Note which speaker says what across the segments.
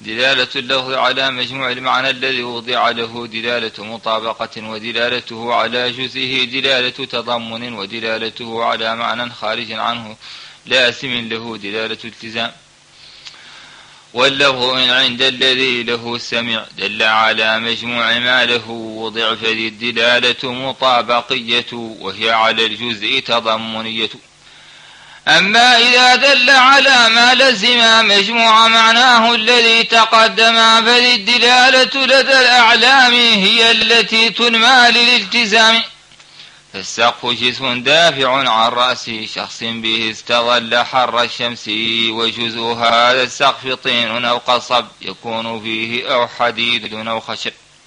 Speaker 1: دلالة اللفظ على مجموع المعنى الذي وضع له دلالة مطابقة، ودلالته على جزئه دلالة تضمن، ودلالته على معنى خارج عنه لازم له دلالة التزام. واللفظ إن عند الذي له سمع دل على مجموع ما له وضع، فذي الدلالة مطابقية وهي على الجزء تضمنية. أما إذا دل على ما لزم مجموع معناه الذي تقدم فذي الدلالة لدى الأعلام هي التي تنمى للالتزام. فالسقف جسم دافع عن رأس شخص به استظل حر الشمس، وجزء هذا السقف طين أو قصب يكون فيه أو حديد أو خشب.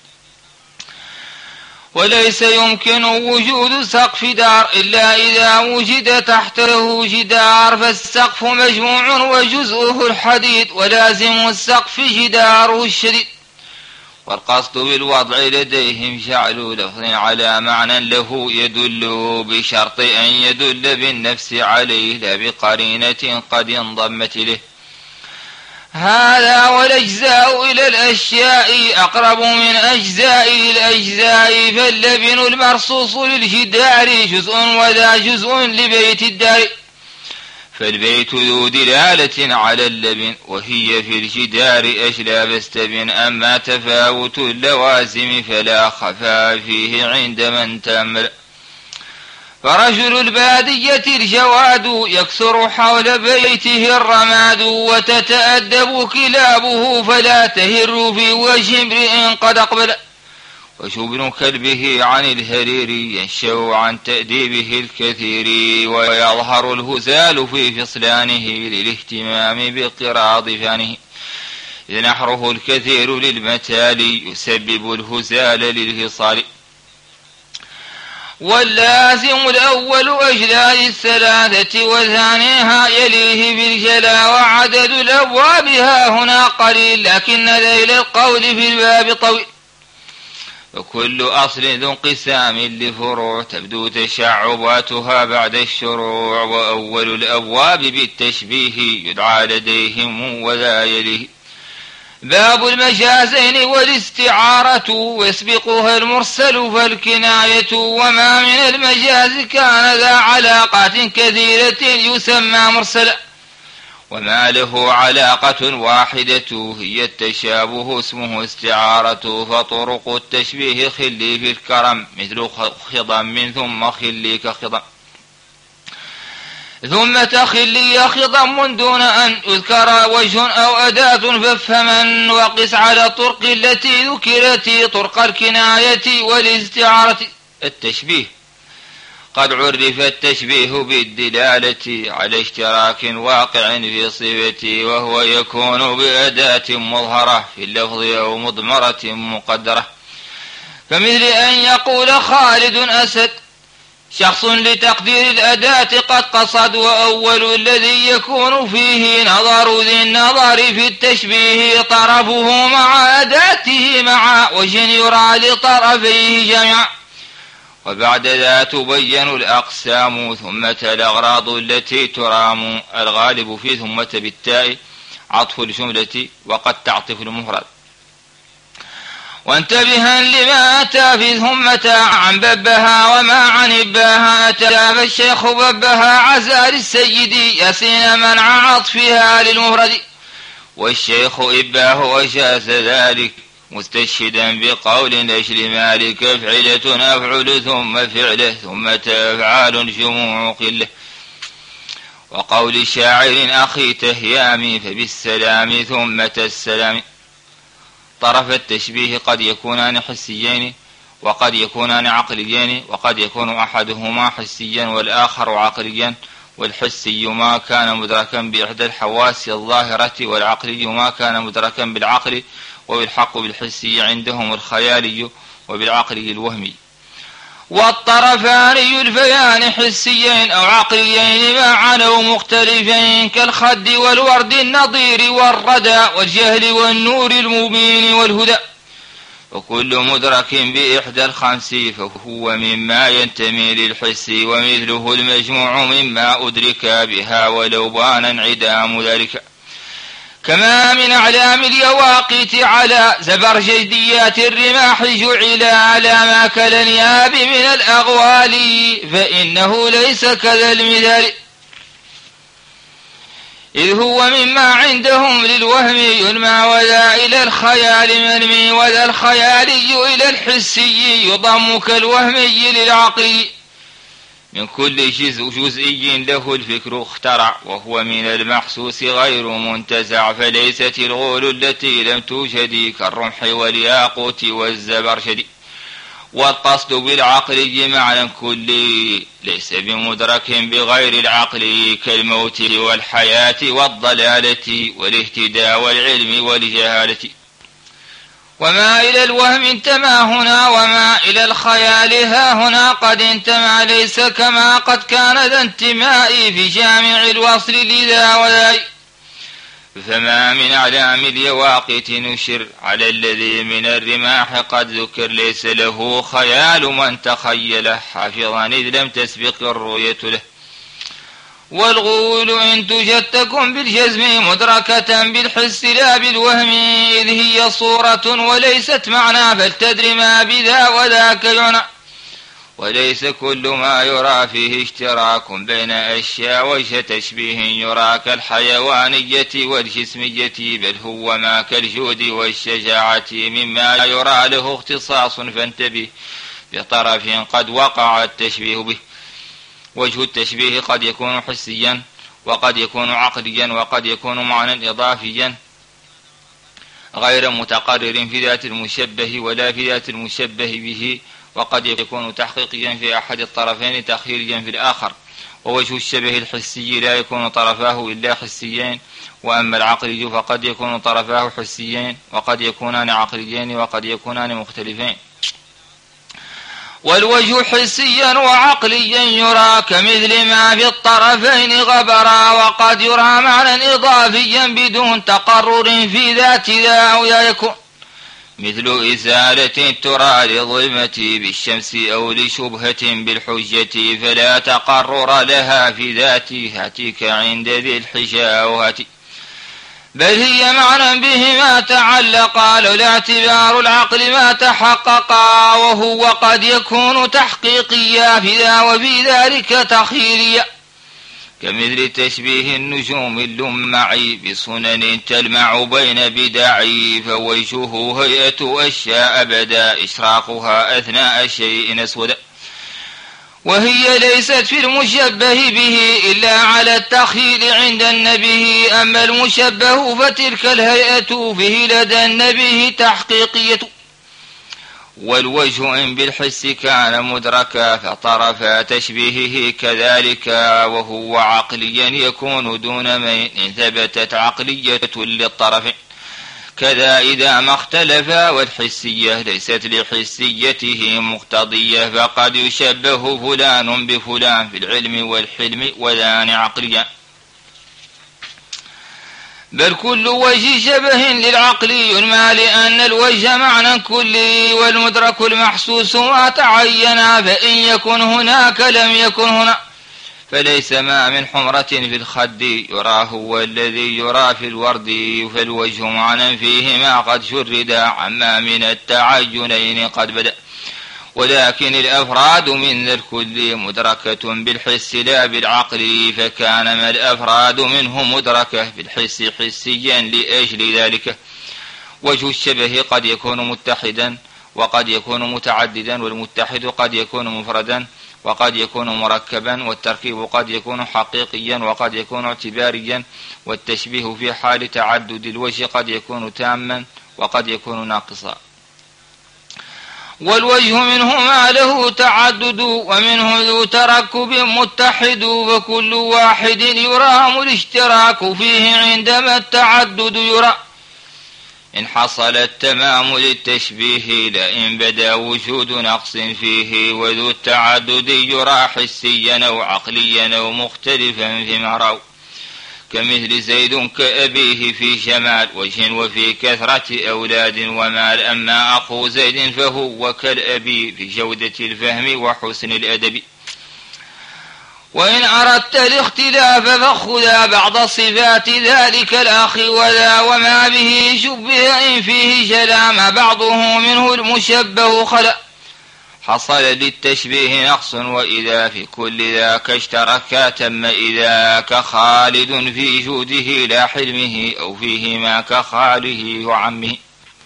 Speaker 1: وليس يمكن وجود سقف دار إلا إذا وجد تحته جدار، فالسقف مجموع وجزءه الحديد، ولازم السقف جداره الشديد. والقصد بالوضع لديهم جعل لفظ على معنى له يدل، بشرط أن يدل بالنفس عليه لا بقرينة قد انضمت له. هذا والأجزاء إلى الأشياء أقرب من أجزاء الأجزاء، فاللبن المرصوص للجدار جزء وذا جزء لبيت الدار. فالبيت ذو دلالة على اللبن وهي في الجدار أجلى فاستبن. أما تفاوت اللوازم فلا خفاء فيه عند من تأمل. فرجل البادية الجواد يكثر حول بيته الرماد، وتتأدب كلابه فلا تهر في وجه امرئ قد أقبل. وشبن كلبه عن الهرير ينشأ عن تأديبه الكثير، ويظهر الهزال في فصلانه للاهتمام بقراض فانه. إذ نحره الكثير للمتال يسبب الهزال للفصال. واللازم الأول أجزاء الثلاثة، وثانيها يليه بالجلا، وعدد الأبوابها هنا قليل لكن ذيل القول في الباب طويل. وكل أصل ذو انقسام لفروع تبدو تشعباتها بعد الشروع، وأول الأبواب بالتشبيه يدعى لديهم وذا يليه. باب المجازين والاستعارة ويسبقها المرسل فالكناية، وما من المجاز كان ذا علاقات كثيرة يسمى مرسلا، وما له علاقة واحدة هي التشابه اسمه استعارة. فطرق التشبيه خلي في الكرم مثل خضم ثم خلي كخضم، ثم تخلي خضم دون أن يذكر وجه أو أداة فافهمن. وقس على الطرق التي ذكرت طرق الكناية والاستعارة. التشبيه قد عرف التشبيه بالدلالة على اشتراك واقع في صفته، وهو يكون بأداة مظهرة في اللفظ أو مضمرة مقدرة، كمثل أن يقول خالد أسد شخص لتقدير الأداة قد قصد. وأول الذي يكون فيه نظر ذي النظر في التشبيه طرفه مع أداته مع وجه يرى لطرفيه جميعا. وبعد ذا تبين الأقسام ثمة الأغراض التي ترام. الغالب في ثمة بالتاء عطف الجملة وقد تعطف المفرد. وانتبها لما أتى في ثمة عن ببها وما عن إباها أتى. فالشيخ ببها عزى للسيد يسين منع عطفها للمفرد، والشيخ إباه وجاز ذلك مستشهدا بقول أجل مالك فعلة أفعل ثم فعله ثم أفعال جموع قله. وقول شاعر أخي تهيامي فبالسلام ثم السلام. طرف التشبيه قد يكونان حسيين وقد يكونان عقليين، وقد يكون أحدهما حسيا والآخر عقليا. والحسي ما كان مدركا بإحدى الحواس الظاهرة، والعقلي ما كان مدركا بالعقل. وبالحق بالحسي عندهم الخيالي وبالعقلي الوهمي. والطرفان يلفيان حسيين أو عقليين معا أو مختلفين، كالخد والورد النضير والردى والجهل والنور المبين والهدى. وكل مدرك بإحدى الخمس فهو مما ينتمي للحس، ومثله المجموع مما أدرك بها ولو بان انعدام ذلك. كما من أعلام اليواقيت على زبرجديات الرماح جعل على ما كالانياب من الأغوال، فإنه ليس كذا المثال، إذ هو مما عندهم للوهم يلمى وذا إلى الخيال منمي، وذا الخيالي إلى الحسي يضم كالوهمي للعقل، من كل جزئي له الفكر اخترع، وهو من المحسوس غير منتزع، فليست الغول التي لم توجد كالرمح والياقوت والزبرجد، والقصد بالعقل معنى كلي ليس بمدرك بغير العقل، كالموت والحياة والضلالة والاهتداء والعلم والجهالة. وما إلى الوهم انتمى هنا، وما إلى الخيال ها هنا قد انتمى، ليس كما قد كان ذا انتماء في جامع الوصل لذا وذا. فما من أعلام اليواقيت نشر على الذي من الرماح قد ذكر، ليس له خيال من تخيله حافظا إذ لم تسبق الرؤية له. والغول إن توجد تكن بالجزم مدركة بالحس لا بالوهم، إذ هي صورة وليست معنى، فلتدري ما بذا وذاك يعنى. وليس كل ما يرى فيه اشتراك بين أشياء وجه تشبيه يرى كالحيوانية والجسمية، بل هو ما كالجود والشجاعة مما يرى له اختصاص، فانتبه بطرف قد وقع التشبيه به. وجه التشبيه قد يكون حسيا، وقد يكون عقليا، وقد يكون معنى إضافيا غير متقرر في ذات المشبه ولا في ذات المشبه به، وقد يكون تحقيقيا في أحد الطرفين تخييريا في الآخر. ووجه الشبه الحسي لا يكون طرفاه إلا حسيين، وأما العقلي فقد يكون طرفاه حسيين، وقد يكونان عقليين، وقد يكونان مختلفين. والوجه حسيا وعقليا يرى كمثل ما في الطرفين غبرا، وقد يرى معنى إضافيا بدون تقرر في ذات ذا أو يكون، مثل إزالة ترى لظلمة بالشمس أو لشبهة بالحجة، فلا تقرر لها في ذاتها عند ذي الحجاوة، بل هي معنى به ما تعلق، لولا اعتبار العقل ما تحقق، وهو قد يكون تحقيقيا في ذا وفي ذلك تخييريا، كمثل تشبيه النجوم اللمع بسنن تلمع بين بداعي، فوجهه هيئة أشياء بدا إشراقها أثناء شيء أسود، وهي ليست في المشبه به إلا على التخيل عند النبي، أما المشبه فتلك الهيئة فيه لدى النبي تحقيقية. والوجه إن بالحس كان مدركا فطرفا تشبيهه كذلك، وهو عقليا يكون دون مين إن ثبتت عقلية للطرف، كذا إذا ما اختلفا، والحسية ليست لحسيته مقتضية، فقد يشبه فلان بفلان في العلم والحلم وذان عقليا، بل كل وجه شبه للعقل ينمى، لأن الوجه معنى كلي، والمدرك المحسوس ما تعين، فإن يكن هناك لم يكن هنا، فليس ما من حمرة في الخد يراه هو الذي يرى في الورد، فالوجه معنى فيهما قد شرد عما من التعينين قد بدأ، ولكن الأفراد من ذا الكل مدركة بالحس لا بالعقل، فكان ما الأفراد منه مدركة بالحس حسيا لأجل ذلك. وجه الشبه قد يكون متحدا وقد يكون متعددا، والمتحد قد يكون مفردا وقد يكون مركبا، والتركيب قد يكون حقيقيا وقد يكون اعتباريا، والتشبيه في حال تعدد الوجه قد يكون تاما وقد يكون ناقصا. والوجه منه ما له تعدد ومنه ذو تركب متحد، وكل واحد يرام الاشتراك فيه عندما التعدد يرى، إن حصل التمام للتشبيه لئن بدا وجود نقص فيه، وذو التعدد يرى حسيا أو عقليا أو مختلفا فيما رأوا، كمثل زيد كأبيه في جمال وجه وفي كثرة أولاد ومال، أما أخو زيد فهو كالأبي في جودة الفهم وحسن الأدب. وإن أردت الاختلاف فخذا بعض صفات ذلك الأخ وذا وما به شبه إن فيه جلام بعضه منه المشبه خلا حصل للتشبيه نقص وإذا في كل ذاك اشتركا تم إذا كخالد في جوده لا حلمه أو فيهما كخاله وعمه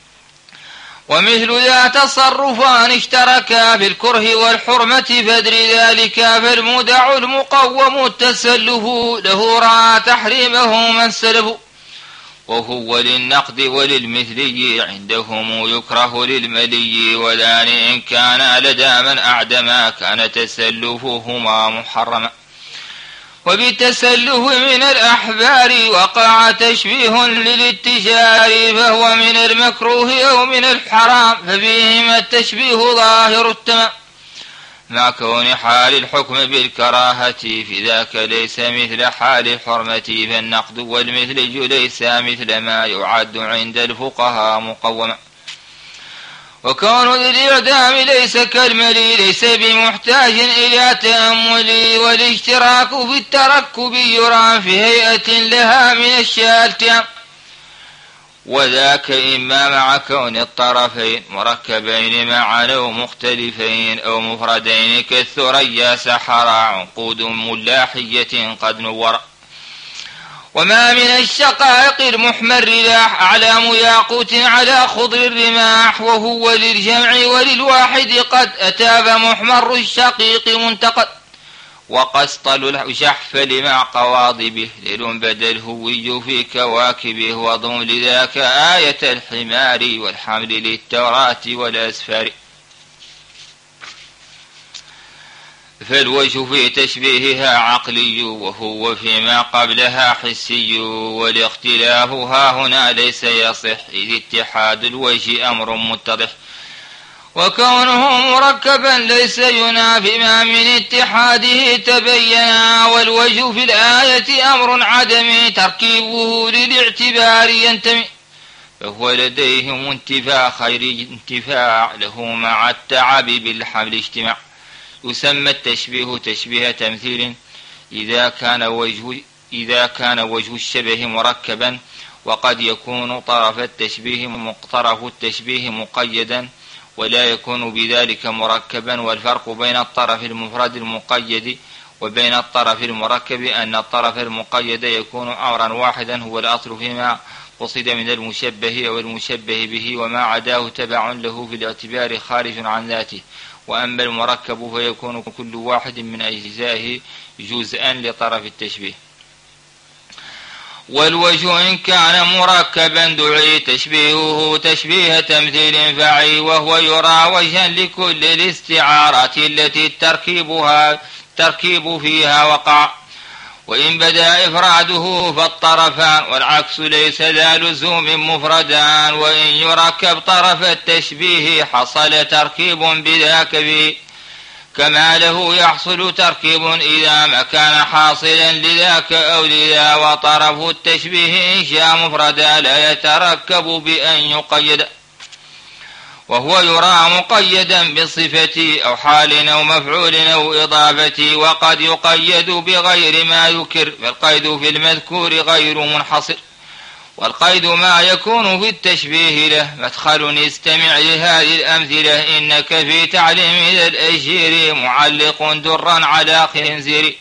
Speaker 1: ومثل ذا تصرفان اشتركا في الكره والحرمة فادر ذلك فالمدع المقوم التسلف له رأى تحريمه من سلف وهو للنقد وللمثلي عندهم يكره للملي ولان إن كان لدى من أعدما كان تسلفهما محرما وبالتسلف من الأحبار وقع تشبيه للاتجار فهو من المكروه أو من الحرام ففيهما التشبيه ظاهر التمام مع كون حال الحكم بالكراهة في ذاك ليس مثل حال الحرمة فالنقد والمثلج ليس مثل ما يعد عند الفقهاء مقوما وكون ذي الإعدام ليس كالملي ليس بمحتاج إلى تأمل والاشتراك في التركب يرى في هيئة لها من الشاتم وذاك إما مع كون الطرفين مركبين معا أو مختلفين أو مفردين كالثريا سحرا عنقود ملاحية قد نور وما من الشقائق المحمر لاح أعلام ياقوت على خضر الرماح وهو للجمع وللواحد قد أتاب محمر الشقيق منتقد وقسطل الجحف لمع قواضبه ليل بدل هوي في كواكبه وضم لذاك آية الحمار والحمل للتوراة والأسفار فالوجه في تشبيهها عقلي وهو فيما قبلها حسي والاختلاف ها هنا ليس يصح إذ اتحاد الوجه أمر متضح وكونه مركبا ليس ينافي ما من اتحاده تبينا والوجه في الآية أمر عدمي تركيبه للاعتبار ينتمي فهو لديهم انتفاع خير انتفاع له مع التعب بالحمل اجتماع يسمى التشبيه تشبيه تمثيل إذا كان وجه الشبه مركبا وقد يكون طرف التشبيه مقيدا ولا يكون بذلك مركبا والفرق بين الطرف المفرد المقيد وبين الطرف المركب أن الطرف المقيد يكون أمرا واحدا هو الأصل فيما قصد من المشبه أو المشبه به وما عداه تبع له في الاعتبار خارج عن ذاته وأما المركب فيكون كل واحد من أجزائه جزءا لطرف التشبيه والوجه إن كان مركبا دعي تشبيهه تشبيه تمثيل فعي وهو يرى وجها لكل الاستعارات التي التركيب فيها وقع وإن بدا إفراده فالطرفان والعكس ليس ذا لزوم مفردان وإن يركب طرف التشبيه حصل تركيب بذاك به كما له يحصل تركيب إذا ما كان حاصلا لذاك أو لذا وطرف التشبيه إن شاء مفردا لا يتركب بأن يقيد وهو يرى مقيدا بصفة أو حال أو مفعول أو إضافة وقد يقيد بغير ما يكر فالقيد في المذكور غير منحصر والقيد ما يكون في التشبيه له مدخل استمع لهذه الأمثلة إنك في تعليم ذا الأجير معلق درا على خنزير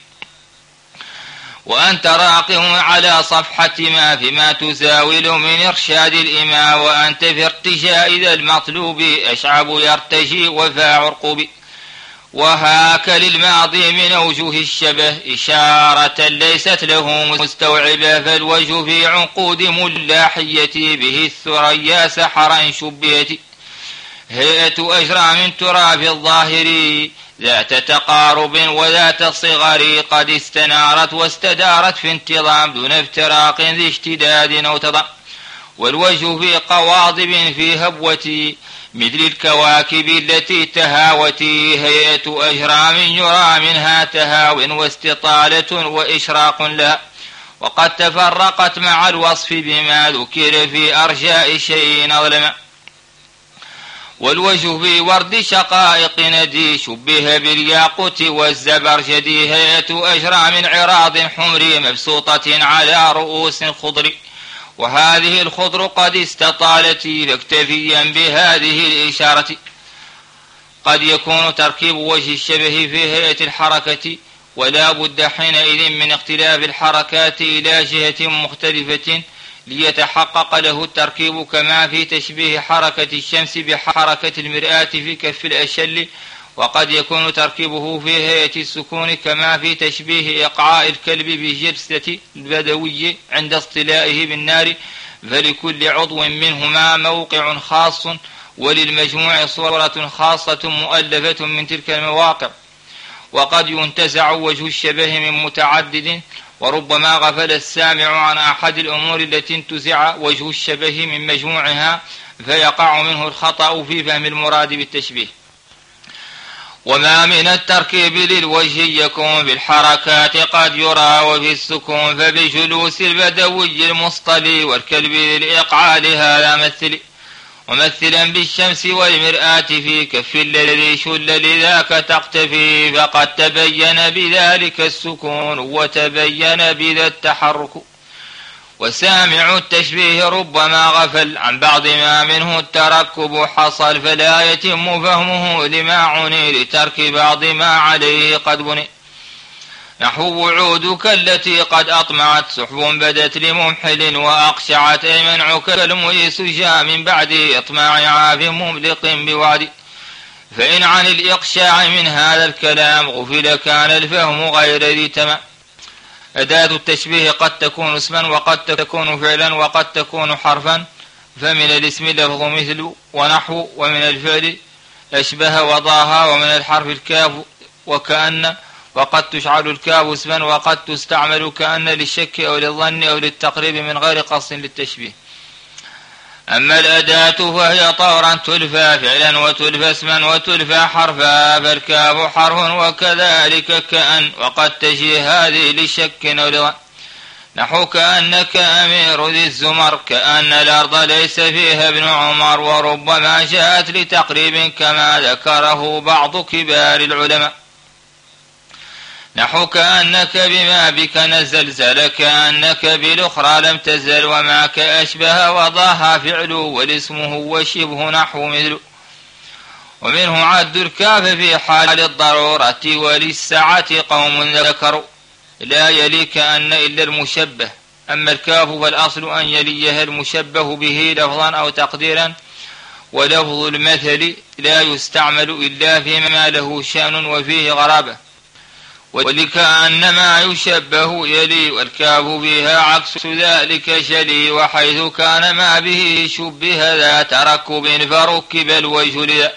Speaker 1: وأنت راقم على صفحة ما فيما تزاول من إرشاد الإمام وأنت في ارتجاء ذا المطلوب أشعب يرتجي وفا عرقب وهاك للماضي من أوجه الشبه إشارة ليست له مستوعبة فالوجه في عنقود ملاحية به الثريا سحرا شبهة هيئة أجرام ترى في الظاهر ذات تقارب وذات صغر قد استنارت واستدارت في انتظام دون افتراق ذي اشتداد أو تضام والوجه في قواضب في هبوة مثل الكواكب التي تهاوت هيئة أجرام يرى منها تهاو واستطالة وإشراق لها وقد تفرقت مع الوصف بما ذكر في أرجاء شيء أظلم والوجه في ورد شقائق ندي شبه بالياقوت والزبرجد هيئة أجرى من عراض حمر مبسوطة على رؤوس خضر وهذه الخضر قد استطالت فاكتفيا بهذه الإشارة. قد يكون تركيب وجه الشبه في هيئة الحركة ولا بد حينئذ من اختلاف الحركات إلى جهة مختلفة ليتحقق له التركيب كما في تشبيه حركة الشمس بحركة المرآة في كف الأشل. وقد يكون تركيبه في هيئة السكون كما في تشبيه إقعاء الكلب بجرسة البدوي عند اصطلائه بالنار فلكل عضو منهما موقع خاص وللمجموع صورة خاصة مؤلفة من تلك المواقع. وقد ينتزع وجه الشبه من متعدد وربما غفل السامع عن أحد الأمور التي انتزع وجه الشبه من مجموعها فيقع منه الخطأ في فهم المراد بالتشبيه. وما من التركيب للوجه يكون بالحركات قد يرى وفي السكون فبجلوس البدوي المصطلي والكلب للإقعاء هذا مثل ومثلا بالشمس والمرآة في كف الذي شل لذاك تقتفي فقد تبين بذلك السكون وتبين بذا التحرك. وسامع التشبيه ربما غفل عن بعض ما منه التركب حصل فلا يتم فهمه لما عني لترك بعض ما عليه قد بني نحو وعودك التي قد أطمعت سحب بدت لممحل وأقشعت أي منعك الميس جاء من بعد إطماع عاف مملق بوعد. فإن عن الإقشاع من هذا الكلام غفل كان الفهم غير ذي تمام. أداة التشبيه قد تكون اسما وقد تكون فعلا وقد تكون حرفا فمن الاسم لفظ مثل ونحو ومن الفعل أشبه وضاها ومن الحرف الكاف وكأن وقد تشعل الكاف اسما وقد تستعمل كأن للشك أو للظن أو للتقريب من غير قصد للتشبيه. أما الأداة فهي طورا تلفى فعلا وتلفى اسما وتلفى حرفا فالكاف حرف وكذلك كأن وقد تجي هذه للشك أو للظن نحو كأنك أمير ذي الزمر كأن الأرض ليس فيها ابن عمر وربما جاءت لتقريب كما ذكره بعض كبار العلماء نحو كأنك بما بك نزلزل كأنك بالأخرى لم تزل وما كأشبه وضاها فعل والاسم هو شبه نحو مثل. ومنه عد الكاف في حال الضرورة وللسعة قوم ذكروا لا يلي كأن إلا المشبه. أما الكاف فالأصل أن يليها المشبه به لفظا أو تقديرا ولفظ المثل لا يستعمل إلا فيما له شأن وفيه غرابة ولكأن ما يشبه يلي والكاف بها عكس ذلك شلي وحيث كان ما به شبه ذا تركب فركب الوجه لذا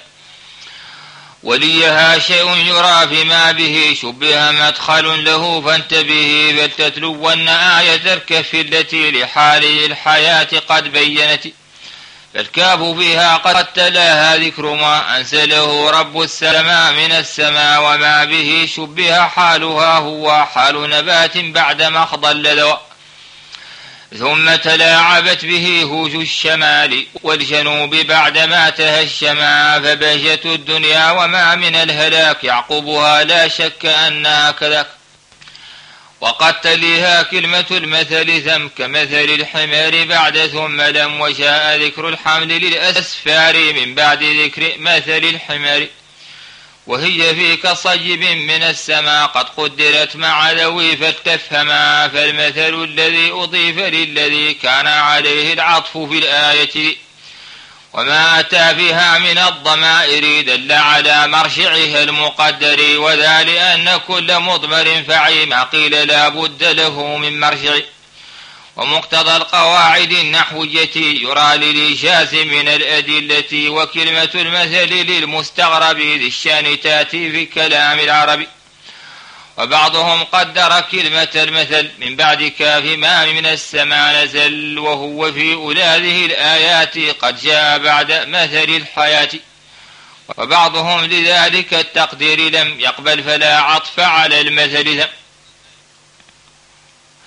Speaker 1: وليها شيء يرى فيما به شبه مدخل له فانتبه فلتتلون آية الكف التي لحال الحياة قد بينت فالكاف فيها قد تلاها ذكر ما أنزله رب السماء من السماء وما به شبه حالها هو حال نبات بعد مخض اللذوى ثم تلاعبت به هوج الشمال والجنوب بعدما تهشما فبهجة الدنيا وما من الهلاك يعقبها لا شك أنها كذاك. وقد تليها كلمة المثل ثم كمثل الحمار بعد ثم لم وجاء ذكر الحمل للأسفار من بعد ذكر مثل الحمار وهي في كصيب من السماء قد قدرت مع ذوي فاتفهما فالمثل الذي أضيف للذي كان عليه العطف في الآية وما أتى بها من الضمائر دل على مرجعها المقدر وذا لأن كل مضمر فعيم قيل لا بد له من مرجع. ومقتضى القواعد النحوية يرى للإيجاز من الأدلة وكلمة المثل للمستغرب ذي الشان تأتي في كلام العربي. وبعضهم قدر كلمة المثل من بعد كاف ما من السماء نزل وهو في أولاده الآيات قد جاء بعد مثل الحياة وبعضهم لذلك التقدير لم يقبل فلا عطف على المثل ذم.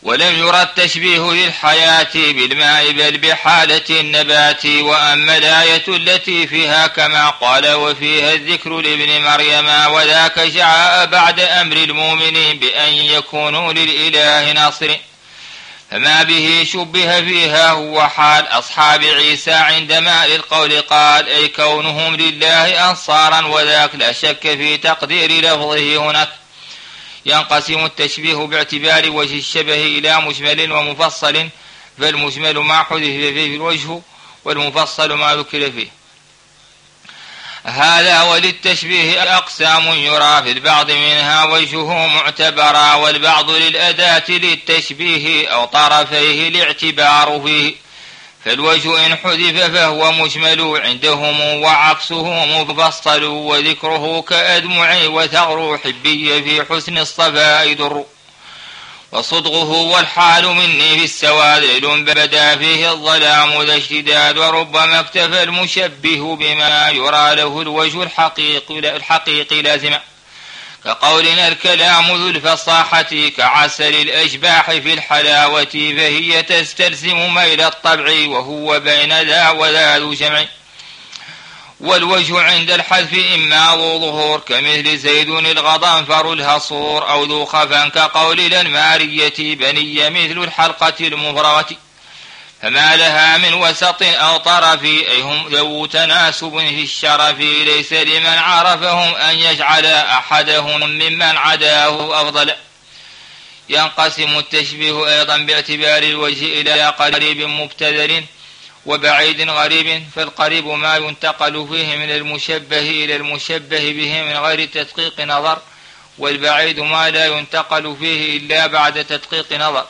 Speaker 1: ولم يرى التشبيه للحياة بالماء بل بحالة النبات. وأما الآية التي فيها كما قال وفيها الذكر لابن مريم وذاك جاء بعد أمر المؤمنين بأن يكونوا للإله ناصرين، فما به شبه فيها هو حال أصحاب عيسى عندما للقول قال أي كونهم لله أنصارا، وذاك لا شك في تقدير لفظه هناك. ينقسم التشبيه باعتبار وجه الشبه إلى مجمل ومفصل، فالمجمل ما حذف فيه الوجه والمفصل ما ذكر فيه. هذا وللتشبيه أقسام يرى في البعض منها وجهه معتبرا، والبعض للأداة للتشبيه أو طرفيه الاعتبار فيه. فالوجه إن حذف فهو مجمل عندهم وعكسه مفصل، وذكره كأدمع وثغر حبي في حسن الصفاء در. وصدغه والحال مني في السواد ليل بدا فيه الظلام ذا اشتداد، وربما اكتفى المشبه بما يرى له الوجه الحقيقي لازما، كقولنا الكلام ذو الفصاحة كعسل الأشباح في الحلاوة، فهي تستلزم ميل الطبع وهو بين ذا وذا ذو جمع. والوجه عند الحذف إما ذو ظهور كمثل زيد الغضنفر الهصور، أو ذو خفا كقول الأنمارية بني مثل الحلقة المفرغة، فما لها من وسط أو طرف أي هم ذو تناسب في الشرف، ليس لمن عرفهم أن يجعل أحدهم ممن عداه أفضل. ينقسم التشبيه أيضا باعتبار الوجه إلى قريب مبتذل وبعيد غريب، فالقريب ما ينتقل فيه من المشبه إلى المشبه به من غير تدقيق نظر، والبعيد ما لا ينتقل فيه إلا بعد تدقيق نظر.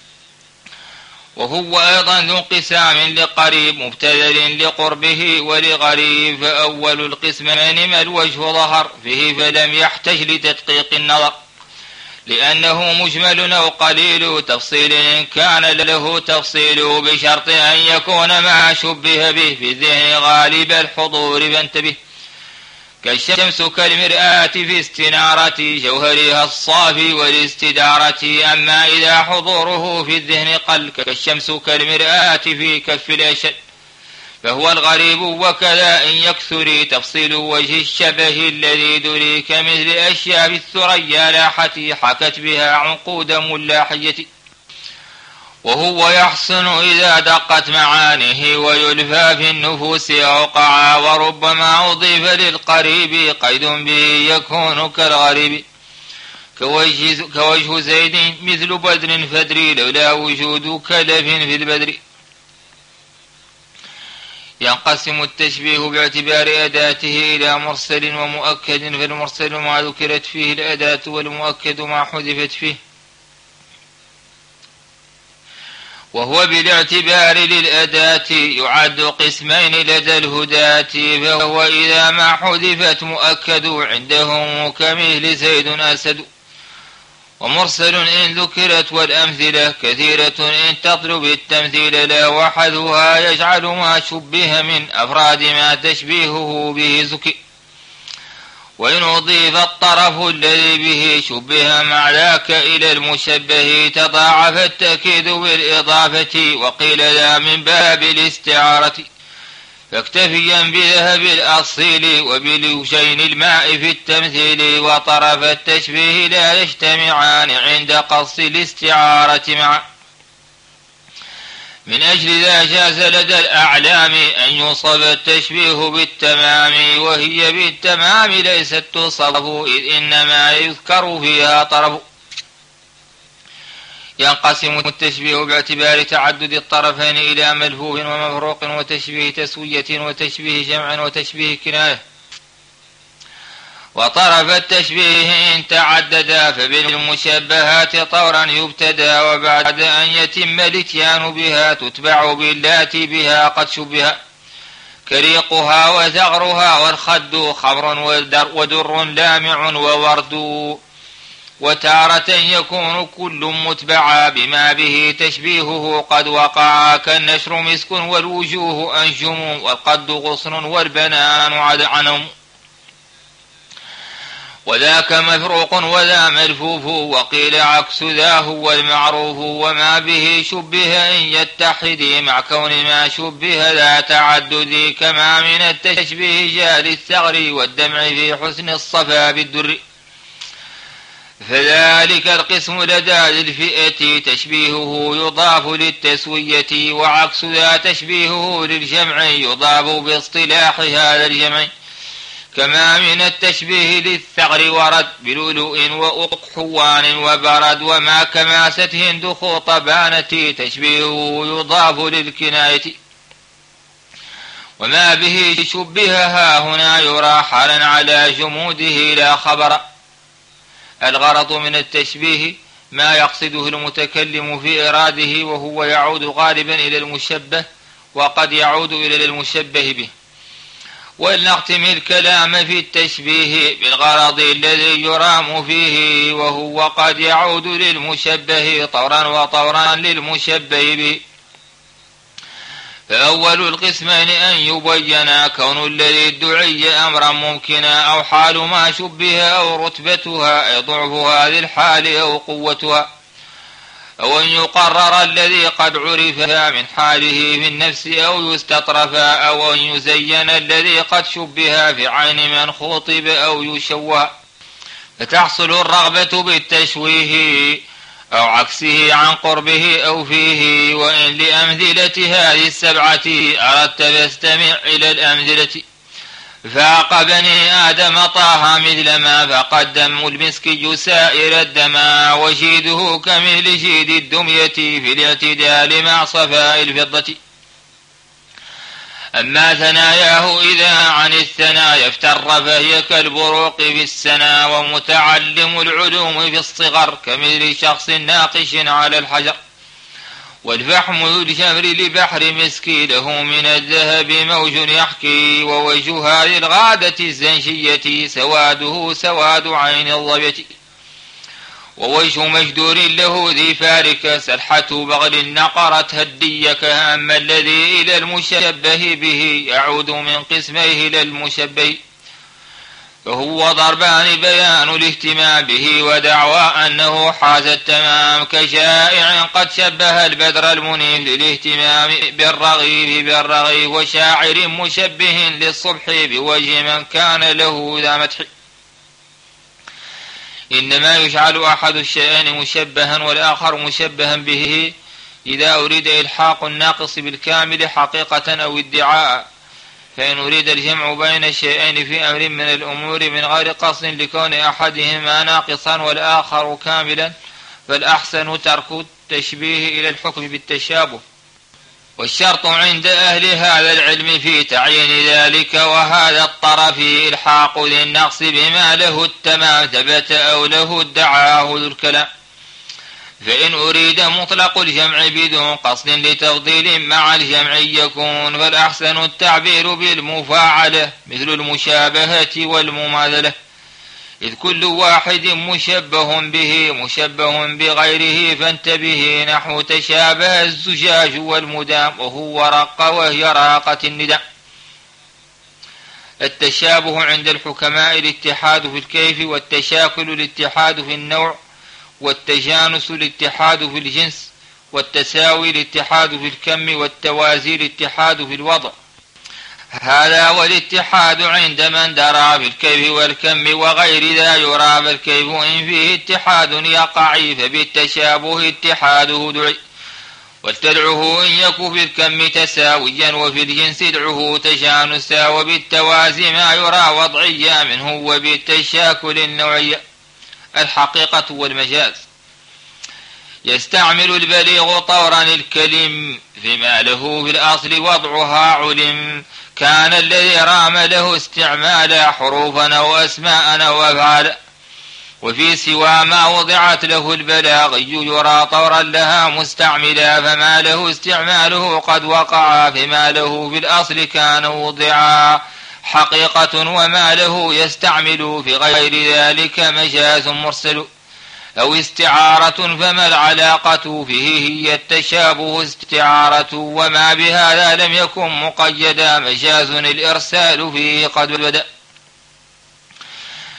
Speaker 1: وهو أيضا ذو انقسام لقريب مبتذل لقربه ولغريب، فأول القسمين ما الوجه ظهر فيه فلم يحتج لتدقيق النظر، لأنه مجمل أو قليل تفصيل إن كان له تفصيل، بشرط أن يكون ما شبه به في الذهن غالب الحضور فانتبه، كالشمس كالمرآة في استنارة جوهرها الصافي والاستدارة. أما إذا حضوره في الذهن قل كالشمس كالمرآة في كف الأشد فهو الغريب. وكذا إن يكثر تفصيل وجه الشبه الذي دري كمثل أشياء الثريا لاحتي حكت بها عنقود ملاحية، وهو يحسن إذا دقت معانيه ويلفى في النفوس أوقعا. وربما أضيف للقريب قيد به يكون كالغريب، كوجه زيد مثل بدر فدري لولا وجود كلف في البدر. ينقسم التشبيه باعتبار أداته إلى مرسل ومؤكد، فالمرسل ما ذكرت فيه الأداة والمؤكد ما حذفت فيه، وهو بالاعتبار للأداة يعد قسمين لدى الهداة، فهو إذا ما حذفت مؤكد عندهم كمثل زيد أسد. ومرسل إن ذكرت والأمثلة كثيرة إن تطلب التمثيل لا، وحذها يجعل ما شبه من أفراد ما تشبيهه به زكي. وإن أضيف الطرف الذي به شبه مع ذاك إلى المشبه تضاعف التأكيد بالإضافة، وقيل لا من باب الاستعارة، فاكتفيا بذهب الأصيل وبلوجين الماء في التمثيل. وطرف التشبيه لا يجتمعان عند قصد الاستعارة معا، من أجل ذا جاز لدى الأعلام أن يوصف التشبيه بالتمام، وهي بالتمام ليست تصف إذ إنما يذكر فيها طرف. ينقسم التشبيه باعتبار تعدد الطرفين إلى ملفوف ومفروق وتشبيه تسوية وتشبيه جمع وتشبيه كناية. وطرف التشبيه إن تعددا فبالمشبهات طورا يبتدى، وبعد أن يتم الاتيان بها تتبع باللاتي بها قد شبها، كريقها وثغرها والخد خمر ودر لامع وورد. وتارة يكون كل متبعا بما به تشبيهه قد وقع، كالنشر مسك والوجوه أنجم والقد غصن والبنان عنم. وذاك مفروق وذا ملفوف، وقيل عكس ذا هو المعروف. وما به شبه إن يتحد مع كون ما شبه ذا تعدد، كما من التشبيه جار الثغر والدمع في حسن الصفا بالدر. فذلك القسم لدى ذي الفئة تشبيهه يضاف للتسوية، وعكس ذا تشبيهه للجمع يضاف باصطلاح هذا الجمع. كما من التشبيه للثغر ورد بلؤلؤ وأقحوان وبرد، وما كماسة هند خطبانة تشبيهه يضاف للكناية. وما به شبهها هنا يرى حالا على جموده لا خبر. الغرض من التشبيه ما يقصده المتكلم في إراده، وهو يعود غالبا إلى المشبه، وقد يعود إلى المشبه به. ولنختم الكلام في التشبيه بالغرض الذي يرام فيه، وهو قد يعود للمشبه طورا وطورا للمشبه به. فأول القسمين أن يبين كون الذي ادعي أمرا ممكنا، أو حال ما شبه، أو رتبتها، أي ضعف هذه الحال أو قوتها، أو أن يقرر الذي قد عرف من حاله في النفس، أو يستطرف، أو أن يزين الذي قد شبه في عين من خطب، أو يشوه. فتحصل الرغبة بالتشويه أو عكسه عن قربه أو فيه. وإن لأمثلة هذه السبعة أردت فاستمع إلى الأمثلة. فاق بني آدم طه مثل ما فقدم المسكي سائر الدماء، وجيده كمثل جيد الدمية في الاعتدال مع صفاء الفضة. أما ثناياه إذا عن الثنايا افتر فهي كالبروق في السنا، ومتعلم العلوم في الصغر كمثل شخص ناقش على الحجر. والفحم الجمر لبحر مسكي له من الذهب موج يحكي، ووجه هذه الغادة الزنشية سواده سواد عين الظبية. ووجه مجدور له ذي فارك سلحة بغل نقرت هديك. أما الذي إلى المشبه به يعود من قسميه إلى المشبه، فهو ضربان: بيان الاهتمام به، ودعوى أنه حاز التمام، كشائع قد شبه البدر المنيف للاهتمام بالرغيف، وشاعر مشبه للصبح بوجه من كان له ذا مدح. إنما يجعل أحد الشيئين مشبها والآخر مشبها به إذا أريد إلحاق الناقص بالكامل حقيقة أو ادعاء. فإن أريد الجمع بين الشيئين في أمر من الأمور من غير قصد لكون أحدهما ناقصا والآخر كاملا، فالأحسن ترك التشبيه إلى الحكم بالتشابه. والشرط عند أهل هذا العلم في تعيين ذلك وهذا الطرف إلحاق ذي النقص بما له التمام ثبت أو له ادعاه ذو الكلام. فإن أريد مطلق الجمع بدون قصد لتفضيل مع الجمع يكون، فالأحسن التعبير بالمفاعلة مثل المشابهة والمماثلة، إذ كل واحد مشبه به مشبه بغيره. فانتبه نحو تشابه الزجاج والمدام، وهو رق وهي راقة الندى. التشابه عند الحكماء الاتحاد في الكيف، والتشاكل الاتحاد في النوع، والتجانس الاتحاد في الجنس، والتساوي الاتحاد في الكم، والتوازي الاتحاد في الوضع. هذا والاتحاد عند من درى في الكيف والكم وغير ذا يرى. فالكيف إن فيه اتحاد يقع فبالتشابه اتحاده دعي، وتدعه إن يكن في الكم تساويا وفي الجنس ادعه تجانسا، وبالتوازي ما يرى وضعيا منه وبالتشاكل النوعي. الحقيقة والمجاز. يستعمل البليغ طورا الكلم فيما له في الأصل وضعها علم، كان الذي رام له استعمالا حروفا أو أسماء أو أفعالا. وفي سوى ما وضعت له البلاغي يرى طورا لها مستعملا، فما له استعماله قد وقع فيما له في الأصل كان وضعا حقيقة، وما له يستعمل في غير ذلك مجاز مرسل أو استعارة. فما العلاقة فيه هي التشابه استعارة، وما بهذا لم يكن مقيدا مجاز الإرسال فيه قد بدأ.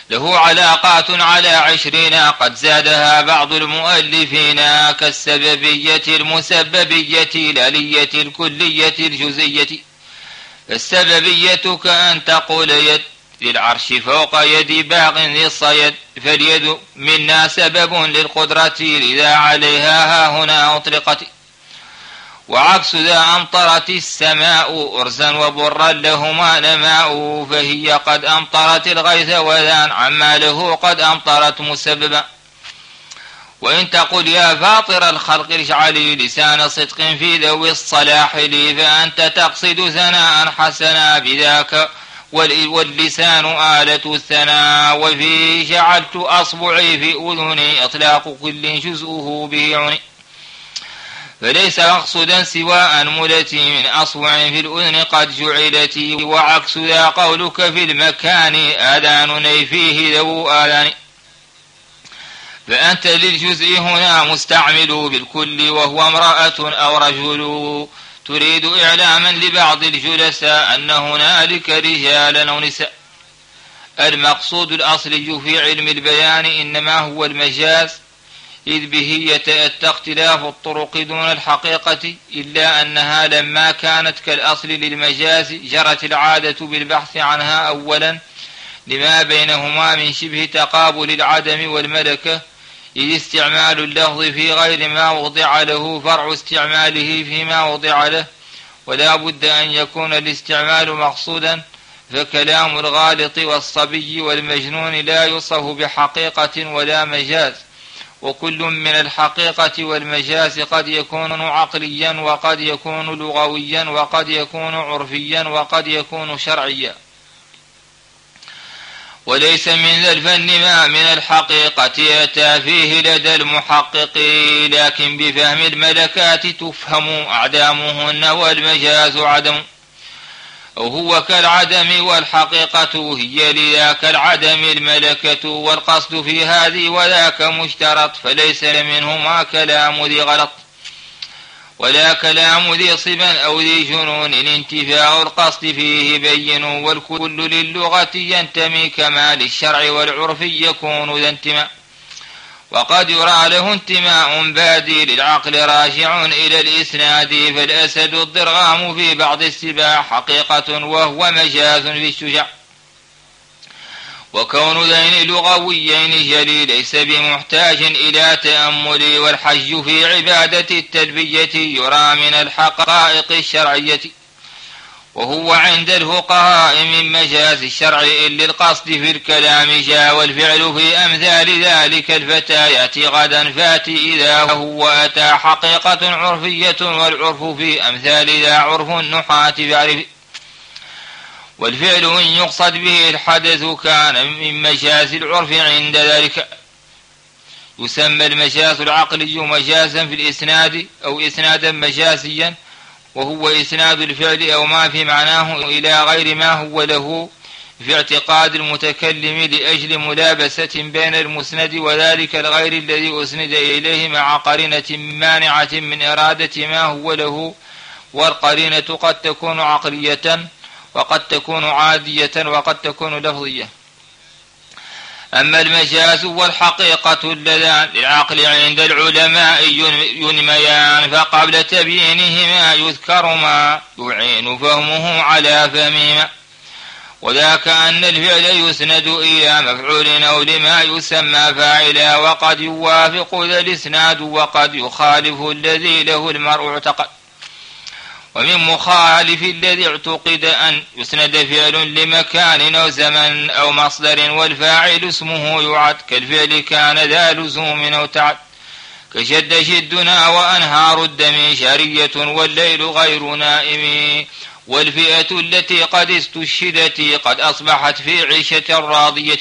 Speaker 1: له علاقات على 20 قد زادها بعض المؤلفين، كالسببية المسببية الآلية الكلية الجزئية. فالسببية كأن تقول يد للعرش فوق يد باغ للصيد، فاليد منا سبب للقدرة لذا عليها هنا أطلقت. وعكس ذا أمطرت السماء أرزا وبرا لهما نماء، فهي قد أمطرت الغيث وذان عما له قد أمطرت مسببا. وإن تقل يا فاطر الخلق اجعلي لسان صدق في ذوي الصلاح لي، فأنت تقصد ثناء حسنا بذاك واللسان آلة الثناء. وفي جعلت أصبعي في أذني إطلاق كل جزءه به عني، فليس مقصودا سوى أنملتي من أصبع في الأذن قد جعلت. وعكس ذا قولك في المكان آذانني فيه ذو آذان، فأنت للجزء هنا مستعمل بالكل وهو امرأة أو رجل، تريد إعلاما لبعض الجلساء أن هنالك رجالا أو نساء. المقصود الأصلي في علم البيان إنما هو المجاز، إذ به يتأتى اختلاف الطرق دون الحقيقة، إلا أنها لما كانت كالأصل للمجاز جرت العادة بالبحث عنها أولا لما بينهما من شبه تقابل العدم والملكة، إذ استعمال اللفظ في غير ما وضع له فرع استعماله فيما وضع له، ولا بد أن يكون الاستعمال مقصودا. فكلام الغالط والصبي والمجنون لا يوصف بحقيقة ولا مجاز، وكل من الحقيقة والمجاز قد يكون عقليا وقد يكون لغويا وقد يكون عرفيا وقد يكون شرعيا. وليس من ذا الفن ما من الحقيقة يأتى فيه لدى المحقق، لكن بفهم الملكات تفهم أعدامهن والمجاز عدم، أو هو كالعدم والحقيقة هي لذاك العدم الملكة، والقصد في هذه وذاك مشترط، فليس منهما كلام ذي غلط ولا كلام ذي صبا أو ذي جنون، انتفاء القصد فيه بين، والكل للغة ينتمي كما للشرع والعرف يكون ذا انتماء. وقد يرى له انتماء بادي للعقل راجع إلى الإسناد، فالأسد الضرغام في بعض السباع حقيقة وهو مجاز في الشجاع. وكون ذين لغويين جلي ليس بمحتاج إلى تأمل، والحج في عبادة التلبية يرى من الحقائق الشرعية، وهو عند الفقهاء من مجاز الشرع إلا القصد في الكلام جاء، والفعل في أمثال ذلك الفتى يأتي غدا فاتي إذا هو أتى حقيقة عرفية، والعرف في أمثال ذا عرف النحاة فاعرف. والفعل إن يقصد به الحدث كان من مجاز العرف عند ذلك. يسمى المجاز العقلي مجازا في الإسناد أو إسنادا مجازيا، وهو إسناد الفعل أو ما في معناه إلى غير ما هو له في اعتقاد المتكلم لأجل ملابسة بين المسند وذلك الغير الذي أسند إليه مع قرينة مانعة من إرادة ما هو له، والقرينة قد تكون عقلية وقد تكون عادية وقد تكون لفظية. أما المجاز والحقيقة اللذان للعقل عند العلماء ينميان، فقبل تبيينهما يذكر ما يعين فهمه على فهمهما، وذاك أن الفعل يسند إلى مفعول أو لما يسمى فاعلا، وقد يوافق ذا الإسناد وقد يخالف الذي له المرء اعتقد. ومن مخالف الذي اعتقد أن يسند فعل لمكان أو زمن أو مصدر والفاعل اسمه يعد، كالفعل كان ذا لزوم أو تعد، كشد شدنا وأنهار الدم شرية والليل غير نائم. والفئة التي قد استشهدت قد أصبحت في عيشة راضية.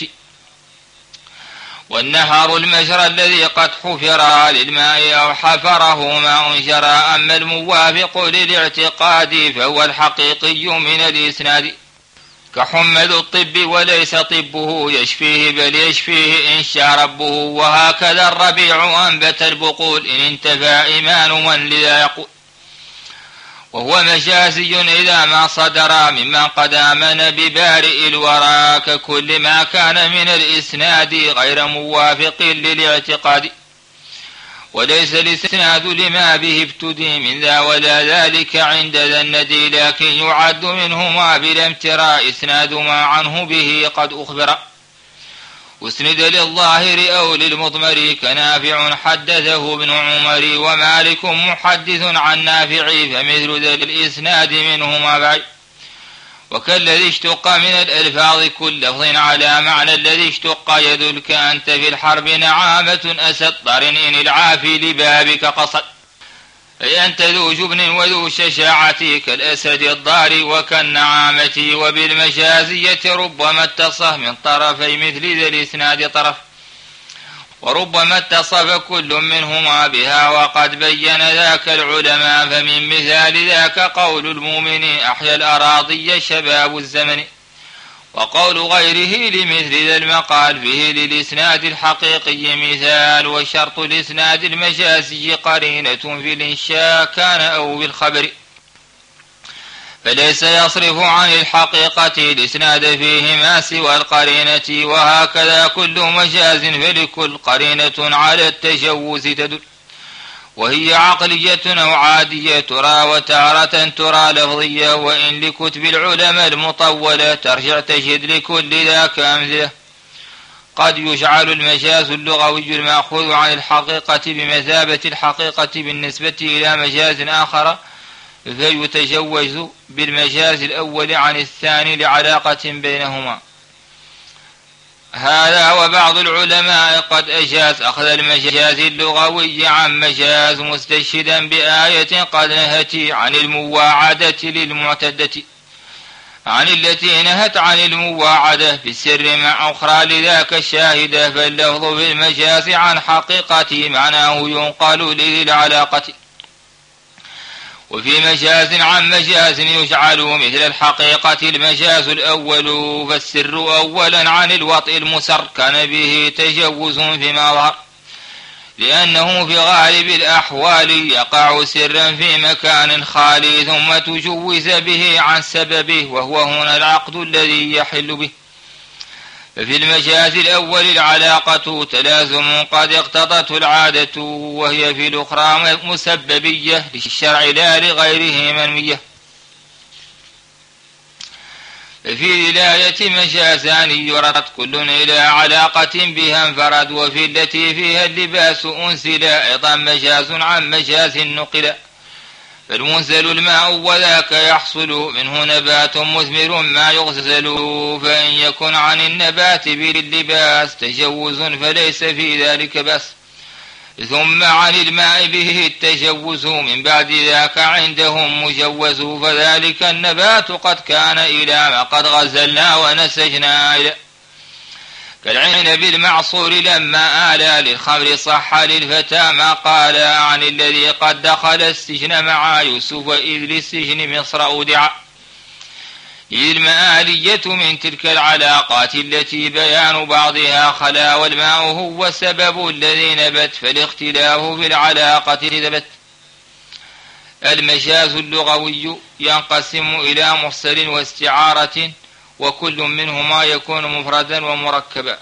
Speaker 1: والنهر المجرى الذي قد حفر للماء أو حفره ماء جرى. أما الموافق للاعتقاد فهو الحقيقي من الإسناد، كحمد الطب وليس طبه يشفيه بل يشفيه إن شاء ربه. وهكذا الربيع أنبت البقول إن انتفى إيمان من لذا يقول. وهو مجازي إذا ما صدر ممن قد آمن ببارئ الورى ككل ما كان من الإسناد غير موافق للاعتقاد، وليس الإسناد لما به ابتدي من ذا ولا ذلك عند ذا الندي، لكن يعد منهما بلا امتراء إسناد ما عنه به قد أخبر، واسند للظاهر أو للمضمر كنافع حدثه ابن عمر ومالك محدث عن نافع، فمثل ذا الإسناد منهما بعيد. وكالذي اشتق من الألفاظ كل لفظ على معنى الذي اشتق يدل كأنت في الحرب نعامة أسد ضرن إن العافي لبابك قصد، أي أنت ذو جبن وذو شجاعة كالأسد الضار وكالنعامة. وبالمجازية ربما اتصف من طرفي مثل ذا الإسناد طرف، وربما اتصف كل منهما بها وقد بين ذاك العلماء، فمن مثال ذاك قول المؤمن أحيا الأراضي شباب الزمن، وقول غيره لمثل ذا المقال فيه للإسناد الحقيقي مثال. وشرط الإسناد المجازي قرينة في الإنشاء كان أو بالخبر، فليس يصرف عن الحقيقة الإسناد فيهما سوى القرينة، وهكذا كل مجاز فلكل قرينة على التجوز تدل، وهي عقلية أو عادية ترى وتارة ترى لفظية. وإن لكتب العلماء المطولة ترجع تجد لكل ذاك أمثلة. قد يجعل المجاز اللغوي المأخوذ عن الحقيقة بمثابة الحقيقة بالنسبة إلى مجاز آخر، فيتجوز بالمجاز الأول عن الثاني لعلاقة بينهما. هذا وبعض العلماء قد أجاز أخذ المجاز اللغوي عن مجاز مستشهدا بآية قد نهت عن المواعدة للمعتدة عن التي نهت عن المواعدة بالسر مع أخرى لذاك الشاهدة، فاللفظ في المجاز عن حقيقة معناه ينقل للعلاقة. وفي مجاز عن مجاز يجعل مثل الحقيقة المجاز الأول، فالسر أولا عن الوطء المسر كان به تجوز فيما ظهر، لأنه في غالب الأحوال يقع سرا في مكان خالي ثم تجوز به عن سببه، وهو هنا العقد الذي يحل به. ففي المجاز الأول العلاقة تلازم قد اقتضته العادة، وهي في الأخرى مسببية للشرع لا لغيره منوية. ففي ولاية مجازان يرد كل إلى علاقة بها انفرد، وفي التي فيها اللباس أنزل أيضا مجاز عن مجاز نقل، فالمنزل الماء وذاك يحصل منه نبات مثمر ما يغسل، فإن يكن عن النبات باللباس تجوز فليس في ذلك بأس، ثم عن الماء به التجوز من بعد ذاك عندهم مجوز، فذلك النبات قد كان إلى ما قد غزلنا ونسجنا إلى، كالعنب المعصور لما آلى للخمر صح للفتى ما قال عن الذي قد دخل السجن مع يوسف إذ للسجن مصر أودع. إذ المآلية من تلك العلاقات التي بيان بعضها خلا، والماء هو سبب الذي نبت، فالاختلاف في العلاقة ثبت. المجاز اللغوي ينقسم إلى مرسل واستعارة، وكل منهما يكون مفردا ومركبا.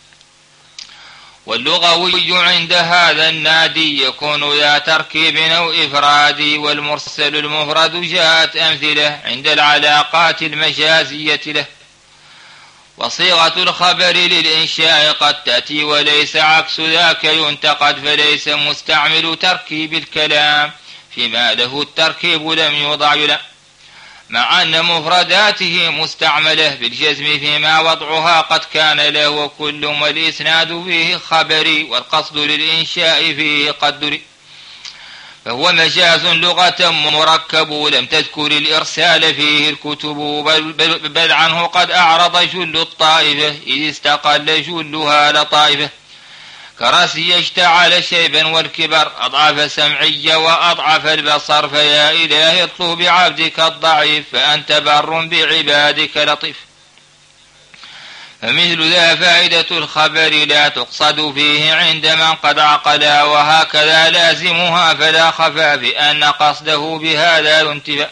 Speaker 1: واللغوي عند هذا النادي يكون ذا تركيب أو إفراد، والمرسل المفرد جاءت أمثلة عند العلاقات المجازية له. وصيغة الخبر للإنشاء قد تأتي وليس عكس ذاك ينتقد، فليس مستعمل تركيب الكلام فيما له التركيب لم يوضع له، مع أن مفرداته مستعملة بالجزم فيما وضعها قد كان له، وكل ما الإسناد فيه خبري والقصد للإنشاء فيه قدري، فهو مجاز لغة مركب لم تذكر الإرسال فيه الكتب، بل عنه قد أعرض جل الطائفة إذ استقل جلها لطائفة، كراسي اشتعل شيبا والكبر أضعف سمعي وأضعف البصر، فيا إلهي اطلب بعبدك الضعيف فأنت بر بعبادك لطيف. فمثل ذا فائدة الخبر لا تقصد فيه عند من قد عقلا، وهكذا لازمها فلا خفا في أن قصده بهذا الانتفاء،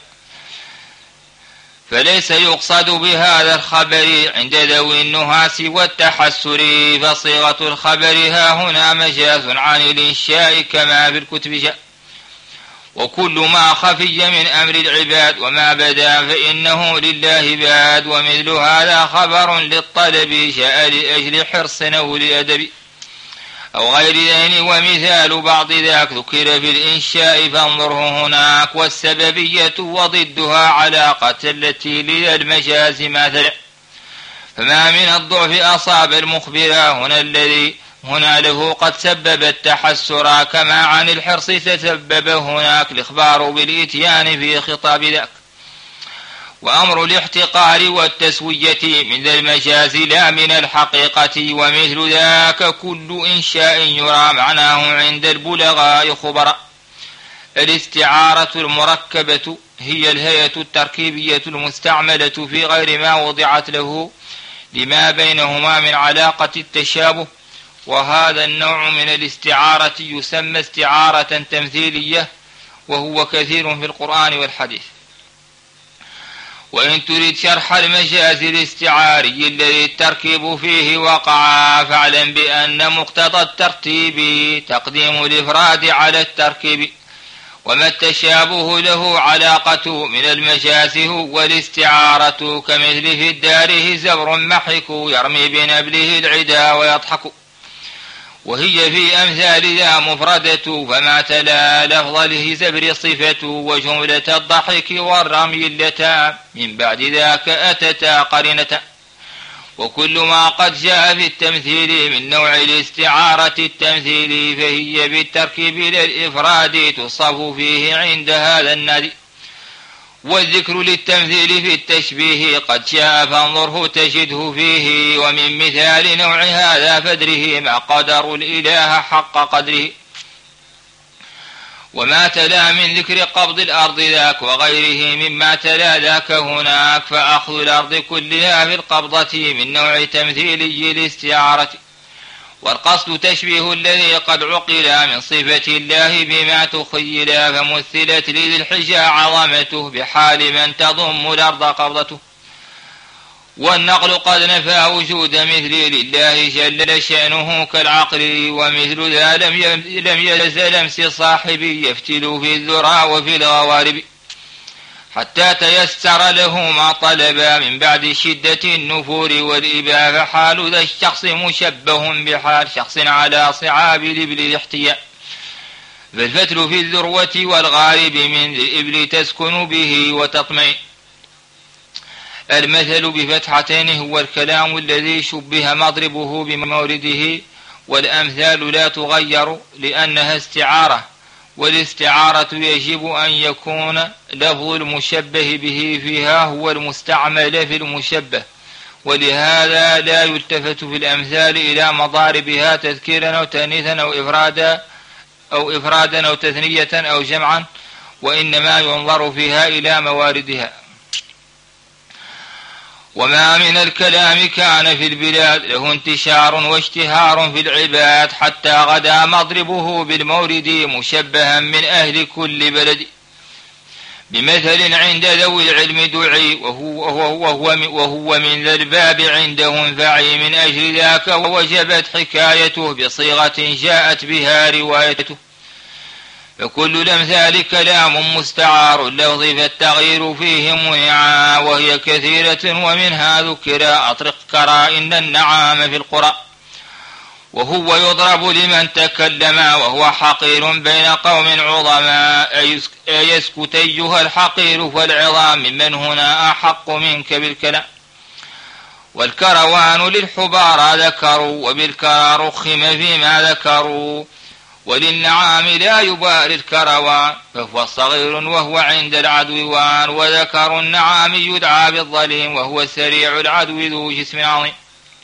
Speaker 1: فليس يقصد بهذا الخبر عند ذوي النهاس والتحسر، فصيغة الخبر ها هنا مجاز عن الإنشاء كما في الكتب جاء. وكل ما خفي من أمر العباد وما بدا فإنه لله باد، ومثل هذا خبر للطلب جاء لأجل حرص أو لأدب أو غير ذين، ومثال بعض ذاك ذكر في الإنشاء فانظره هناك، والسببية وضدها علاقة التي لذا المجاز مثلا. فما من الضعف أصاب المخبر هنا الذي هنا له قد سبب التحسر، كما عن الحرص تسبب هناك الإخبار بالإتيان في خطاب ذاك. وأمر الاحتقار والتسوية من ذا المجاز لا من الحقيقة، ومثل ذاك كل إنشاء يرى معناه عند البلغاء خبراء. الاستعارة المركبة هي الهيئة التركيبية المستعملة في غير ما وضعت له لما بينهما من علاقة التشابه، وهذا النوع من الاستعارة يسمى استعارة تمثيلية، وهو كثير في القرآن والحديث. وإن تريد شرح المجاز الاستعاري الذي التركيب فيه وقع، فاعلم بأن مقتضى الترتيب تقديم الإفراد على التركيب، وما التشابه له علاقة من المجاز هو الاستعارة، كمثل في الدار زبر محك يرمي بنبله العدا ويضحك، وهي في أمثال ذا مفردة، فما تلا لفظ الهزبر صفة، وجملة الضحك والرمي اللتان من بعد ذاك أتتا قرنة. وكل ما قد جاء في التمثيل من نوع الاستعارة التمثيلي فهي بالتركيب للإفراد تصف فيه عند هذا النادي. والذكر للتمثيل في التشبيه قد جاء فانظره تجده فيه، ومن مثال نوع هذا فدره ما قدر الإله حق قدره. وما تلا من ذكر قبض الأرض ذاك وغيره مما تلا ذاك هناك، فأخذ الأرض كلها في القبضة من نوع تمثيلي الاستعارة. والقصد تشبيه الذي قد عقل من صفة الله بما تخيلا، فمثلت لذي الحجى عظمته بحال من تضم الأرض قبضته. والنقل قد نفى وجود مثل لله جل شأنه كالعقل، ومثل ذا لم يزل امس صاحبي يفتل في الذرى وفي الغوارب، حتى تيسر له ما طلب من بعد شدة النفور والإباء، فحال ذا الشخص مشبه بحال شخص على صعاب الإبل الاحتياء، فالفتل في الذروة والغارب من الإبل تسكن به وتطمئن. المثل بفتحتين هو الكلام الذي شبه مضربه بمورده، والأمثال لا تغير لأنها استعارة، والاستعارة يجب أن يكون لفظ المشبه به فيها هو المستعمل في المشبه، ولهذا لا يلتفت في الأمثال إلى مضاربها تذكيرا أو تأنيثا أو إفرادا أو تثنية أو جمعا، وإنما ينظر فيها إلى مواردها. وما من الكلام كان في البلاد له انتشار واشتهار في العباد، حتى غدا مضربه بالمورد مشبها من أهل كل بلد، بمثل عند ذوي العلم دعي وهو من ذا الباب عندهم فعي، من أجل ذاك ووجبت حكايته بصيغة جاءت بها روايته. فكل الأمثال كلام مستعار اللفظ فالتغيير فيه منعا، وهي كثيرة ومنها ذكر أطرق كرا إن النعام في القرى، وهو يضرب لمن تكلم وهو حقير بين قوم عظماء، يسكت أيها الحقير فالعظام ممن هنا أحق منك بالكلام. والكروان للحبار ذكروا وبالكرى رخم فيما ذكروا، وللنعام لا يباري الكروان فهو صغير وهو عند العدوان، وذكر النعام يدعى بالظليم وهو سريع العدو ذو جسم عظيم.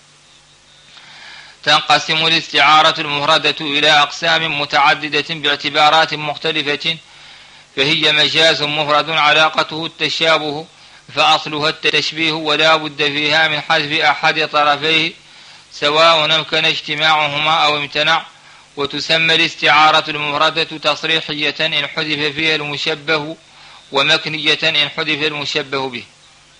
Speaker 1: تنقسم الاستعارة المفردة إلى أقسام متعددة باعتبارات مختلفة، فهي مجاز مفرد علاقته التشابه فأصلها التشبيه ولا بد فيها من حذف أحد طرفيه سواء أمكن اجتماعهما أو امتنع. وتسمى الاستعارة المفردة تصريحية إن حذف فيها المشبه، ومكنية إن حذف المشبه به.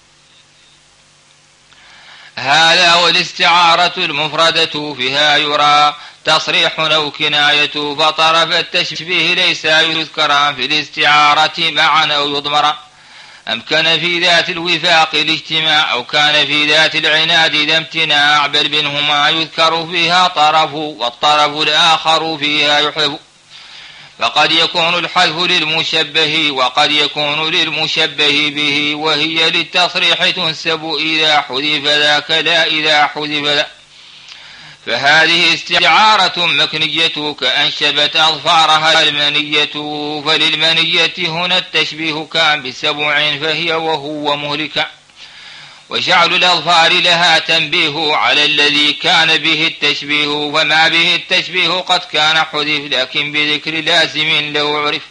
Speaker 1: هذا والاستعارة المفردة فيها يرى تصريح أو كناية، فطرف التشبيه ليس يذكران في الاستعارة معا أو يضمرا. أمكن في ذات الوفاق الاجتماع، أو كان في ذات العناد ذا امتناع، بل منهما يذكر فيها طرف، والطرف الآخر فيها يحذف. فقد يكون الحذف للمشبه، وقد يكون للمشبه به، وهي للتصريح تنسب إذا حذف ذاك لا إذا حذف ذا. فهذه استعارة مكنية كأنشبت أظفارها المنية، فللمنية هنا التشبيه كان بسبع فهي وهو مهلكا. وجعل الأظفار لها تنبيه على الذي كان به التشبيه، فما به التشبيه قد كان حذف، لكن بذكر لازم له عرف.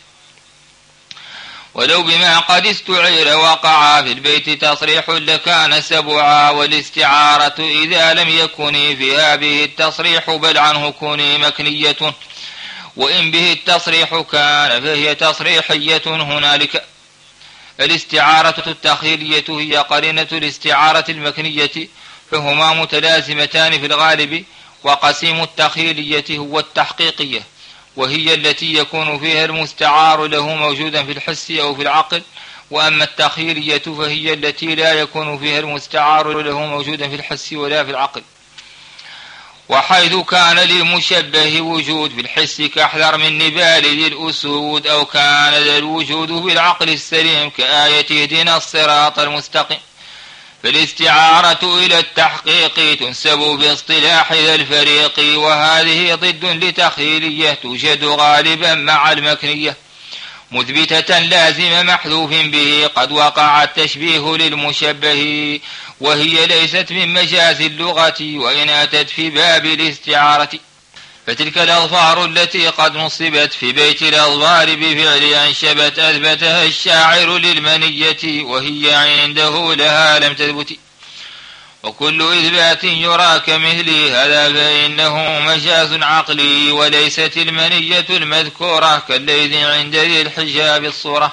Speaker 1: ولو بما قد استعير وقع في البيت تصريح لكان سبعا. والاستعارة إذا لم يكن فيها به التصريح بل عنه كوني مكنية، وإن به التصريح كان فهي تصريحية هنالك. الاستعارة التخيلية هي قرينة الاستعارة المكنية، فهما متلازمتان في الغالب. وقسيم التخيلية هو التحقيقية، وهي التي يكون فيها المستعار له موجودا في الحس أو في العقل. وأما التخيلية فهي التي لا يكون فيها المستعار له موجودا في الحس ولا في العقل. وحيث كان للمشبه وجود في الحس كأحذر من نبال ذي الأسود، أو كان ذا الوجود في العقل السليم كآية اهدنا الصراط المستقيم، فالاستعارة إلى التحقيق تنسب باصطلاح ذا الفريق. وهذه ضد لتخيلية توجد غالبا مع المكنية، مثبتة لازم محذوف به قد وقع التشبيه للمشبه، وهي ليست من مجاز اللغة وإن أتت في باب الاستعارة. فتلك الأظفار التي قد نصبت في بيت الأظفار بفعل أنشبت أثبتها الشاعر للمنية، وهي عنده لها لم تثبت. وكل إثبات يرى كمثل هذا فإنه مجاز عقلي، وليست المنية المذكورة كالليث عند ذي الحجاب الصورة،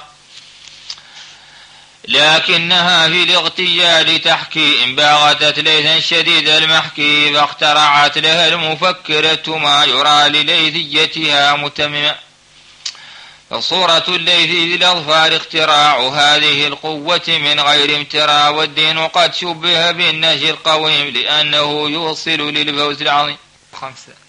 Speaker 1: لكنها في الاغتيال تحكي إن باغتت ليثا شديد المحكي، فاخترعت لها المفكرة ما يرى لليثيتها متمما. فصورة الليث ذي الأظفار اختراع هذه القوة من غير امتراء، والدين قد شبه بالنهج القويم لأنه يوصل للفوز العظيم. 5